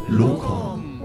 Lokon.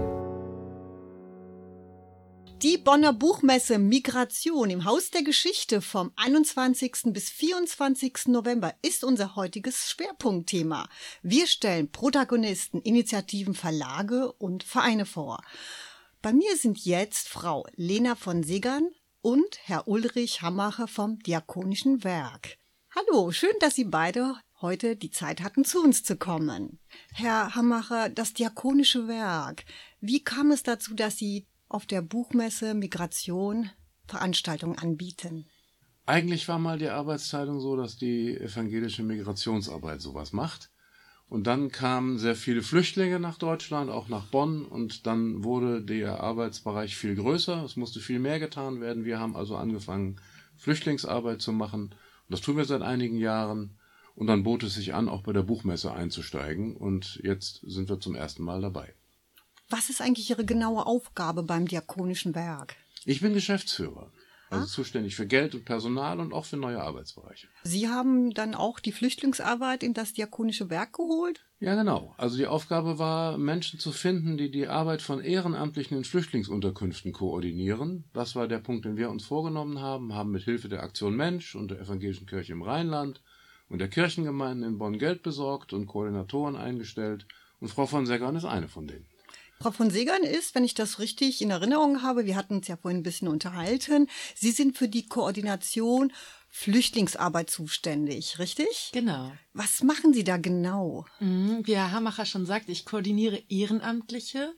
Die Bonner Buchmesse Migration im Haus der Geschichte vom 21. bis 24. November ist unser heutiges Schwerpunktthema. Wir stellen Protagonisten, Initiativen, Verlage und Vereine vor. Bei mir sind jetzt Frau Lena von Segern und Herr Ulrich Hammacher vom Diakonischen Werk. Hallo, schön, dass Sie beide heute die Zeit hatten, zu uns zu kommen. Herr Hammacher, das Diakonische Werk, wie kam es dazu, dass Sie auf der Buchmesse Migration Veranstaltungen anbieten? Eigentlich war mal die Arbeitsteilung so, dass die evangelische Migrationsarbeit sowas macht. Und dann kamen sehr viele Flüchtlinge nach Deutschland, auch nach Bonn. Und dann wurde der Arbeitsbereich viel größer. Es musste viel mehr getan werden. Wir haben also angefangen, Flüchtlingsarbeit zu machen. Und das tun wir seit einigen Jahren. Und dann bot es sich an, auch bei der Buchmesse einzusteigen. Und jetzt sind wir zum ersten Mal dabei. Was ist eigentlich Ihre genaue Aufgabe beim Diakonischen Werk? Ich bin Geschäftsführer, also zuständig für Geld und Personal und auch für neue Arbeitsbereiche. Sie haben dann auch die Flüchtlingsarbeit in das Diakonische Werk geholt? Ja, genau. Also die Aufgabe war, Menschen zu finden, die die Arbeit von Ehrenamtlichen in Flüchtlingsunterkünften koordinieren. Das war der Punkt, den wir uns vorgenommen haben mit Hilfe der Aktion Mensch und der Evangelischen Kirche im Rheinland und der Kirchengemeinden in Bonn Geld besorgt und Koordinatoren eingestellt. Und Frau von Segern ist eine von denen. Frau von Segern ist, wenn ich das richtig in Erinnerung habe, wir hatten uns ja vorhin ein bisschen unterhalten, Sie sind für die Koordination Flüchtlingsarbeit zuständig, richtig? Genau. Was machen Sie da genau? Wie Herr Hammacher schon sagt, ich koordiniere Ehrenamtliche.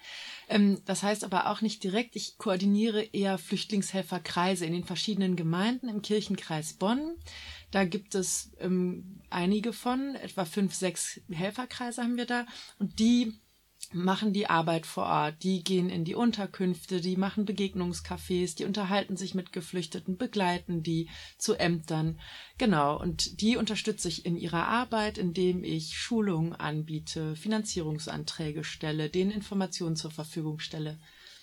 Das heißt aber auch nicht direkt, ich koordiniere eher Flüchtlingshelferkreise in den verschiedenen Gemeinden im Kirchenkreis Bonn. Da gibt es einige von, etwa 5, 6 Helferkreise haben wir da und die machen die Arbeit vor Ort, die gehen in die Unterkünfte, die machen Begegnungscafés, die unterhalten sich mit Geflüchteten, begleiten die zu Ämtern. Genau, und die unterstütze ich in ihrer Arbeit, indem ich Schulungen anbiete, Finanzierungsanträge stelle, denen Informationen zur Verfügung stelle.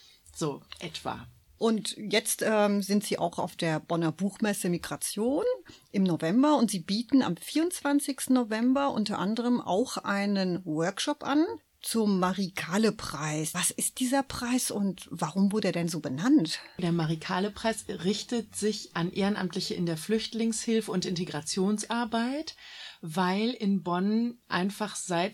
So etwa. Und jetzt sind Sie auch auf der Bonner Buchmesse Migration im November und Sie bieten am 24. November unter anderem auch einen Workshop an zum Marie-Kahle-Preis. Was ist dieser Preis und warum wurde er denn so benannt? Der Marie-Kahle-Preis richtet sich an Ehrenamtliche in der Flüchtlingshilfe und Integrationsarbeit, weil in Bonn einfach seit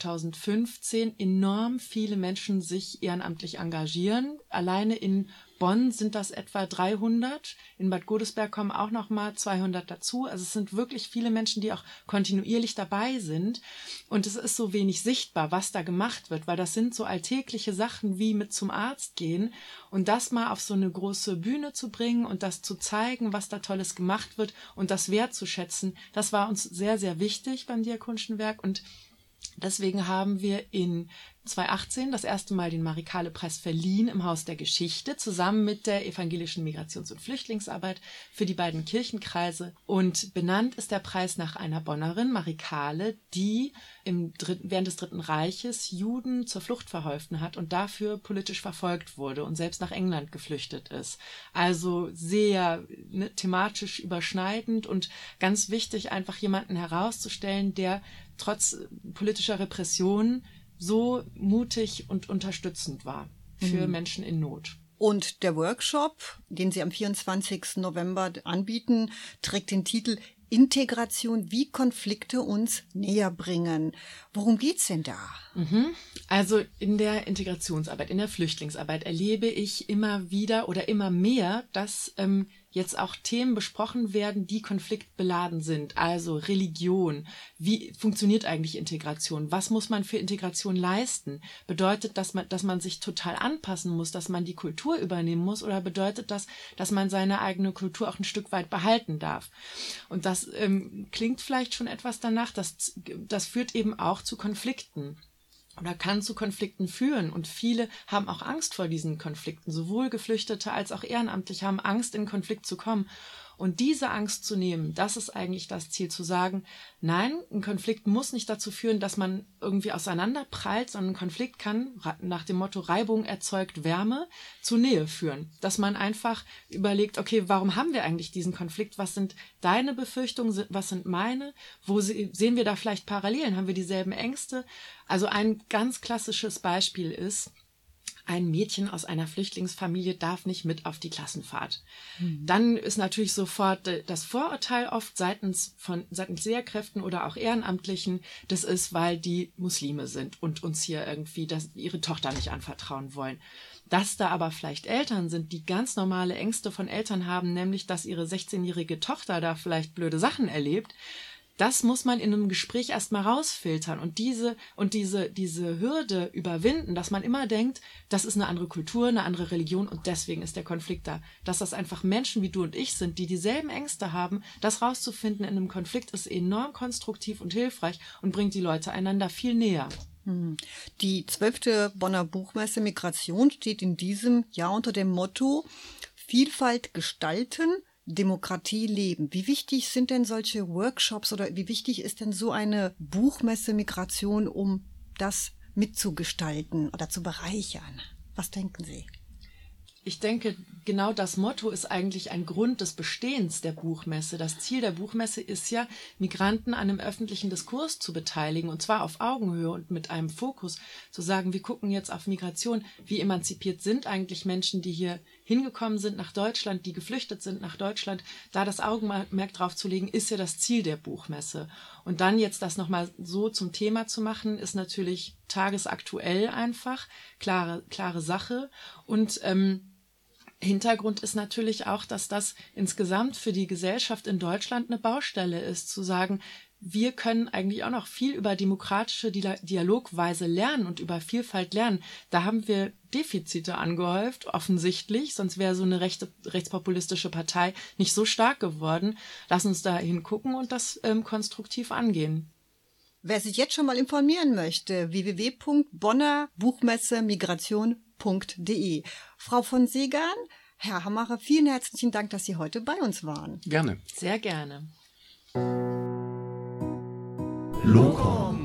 2015 enorm viele Menschen sich ehrenamtlich engagieren. Alleine in Bonn sind das etwa 300. In Bad Godesberg kommen auch noch mal 200 dazu. Also es sind wirklich viele Menschen, die auch kontinuierlich dabei sind. Und es ist so wenig sichtbar, was da gemacht wird, weil das sind so alltägliche Sachen wie mit zum Arzt gehen. Und das mal auf so eine große Bühne zu bringen und das zu zeigen, was da Tolles gemacht wird und das wertzuschätzen, das war uns sehr, sehr wichtig beim Diakonischen Werk. Und deswegen haben wir in 2018 das erste Mal den Marie-Kahle-Preis verliehen im Haus der Geschichte, zusammen mit der evangelischen Migrations- und Flüchtlingsarbeit für die beiden Kirchenkreise. Und benannt ist der Preis nach einer Bonnerin, Marie Kahle, die während des Dritten Reiches Juden zur Flucht verholfen hat und dafür politisch verfolgt wurde und selbst nach England geflüchtet ist. Also sehr thematisch überschneidend und ganz wichtig, einfach jemanden herauszustellen, der trotz politischer Repression so mutig und unterstützend war für Menschen in Not. Und der Workshop, den Sie am 24. November anbieten, trägt den Titel Integration, wie Konflikte uns näher bringen. Worum geht's denn da? Also in der Integrationsarbeit, in der Flüchtlingsarbeit erlebe ich immer wieder oder immer mehr, dass jetzt auch Themen besprochen werden, die konfliktbeladen sind. Also Religion. Wie funktioniert eigentlich Integration? Was muss man für Integration leisten? Bedeutet das, dass man sich total anpassen muss, dass man die Kultur übernehmen muss? Oder bedeutet das, dass man seine eigene Kultur auch ein Stück weit behalten darf? Und das klingt vielleicht schon etwas danach, das führt eben auch zu Konflikten. Oder kann zu Konflikten führen. Und viele haben auch Angst vor diesen Konflikten. Sowohl Geflüchtete als auch Ehrenamtliche haben Angst, in Konflikt zu kommen. Und diese Angst zu nehmen, das ist eigentlich das Ziel, zu sagen, nein, ein Konflikt muss nicht dazu führen, dass man irgendwie auseinanderprallt, sondern ein Konflikt kann nach dem Motto Reibung erzeugt Wärme zu Nähe führen. Dass man einfach überlegt, okay, warum haben wir eigentlich diesen Konflikt? Was sind deine Befürchtungen? Was sind meine? Wo sehen wir da vielleicht Parallelen? Haben wir dieselben Ängste? Also ein ganz klassisches Beispiel ist, ein Mädchen aus einer Flüchtlingsfamilie darf nicht mit auf die Klassenfahrt. Dann ist natürlich sofort das Vorurteil oft seitens Lehrkräften oder auch Ehrenamtlichen, das ist, weil die Muslime sind und uns hier irgendwie ihre Tochter nicht anvertrauen wollen. Dass da aber vielleicht Eltern sind, die ganz normale Ängste von Eltern haben, nämlich, dass ihre 16-jährige Tochter da vielleicht blöde Sachen erlebt, das muss man in einem Gespräch erstmal rausfiltern und diese Hürde überwinden, dass man immer denkt, das ist eine andere Kultur, eine andere Religion und deswegen ist der Konflikt da. Dass das einfach Menschen wie du und ich sind, die dieselben Ängste haben, das rauszufinden in einem Konflikt ist enorm konstruktiv und hilfreich und bringt die Leute einander viel näher. Die 12. Bonner Buchmesse Migration steht in diesem Jahr unter dem Motto Vielfalt gestalten, Demokratie leben. Wie wichtig sind denn solche Workshops oder wie wichtig ist denn so eine Buchmesse Migration, um das mitzugestalten oder zu bereichern? Was denken Sie? Ich denke, genau das Motto ist eigentlich ein Grund des Bestehens der Buchmesse. Das Ziel der Buchmesse ist ja, Migranten an einem öffentlichen Diskurs zu beteiligen, und zwar auf Augenhöhe und mit einem Fokus, zu sagen, wir gucken jetzt auf Migration, wie emanzipiert sind eigentlich Menschen, die hier hingekommen sind nach Deutschland, die geflüchtet sind nach Deutschland. Da das Augenmerk drauf zu legen, ist ja das Ziel der Buchmesse. Und dann jetzt das nochmal so zum Thema zu machen, ist natürlich tagesaktuell einfach, klare Sache. Und Hintergrund ist natürlich auch, dass das insgesamt für die Gesellschaft in Deutschland eine Baustelle ist, zu sagen, wir können eigentlich auch noch viel über demokratische Dialogweise lernen und über Vielfalt lernen. Da haben wir Defizite angehäuft, offensichtlich, sonst wäre so eine rechtspopulistische Partei nicht so stark geworden. Lass uns da hingucken und das konstruktiv angehen. Wer sich jetzt schon mal informieren möchte, www.bonnerbuchmessemigration.de. Frau von Segan, Herr Hammacher, vielen herzlichen Dank, dass Sie heute bei uns waren. Gerne. Sehr gerne. Lokon.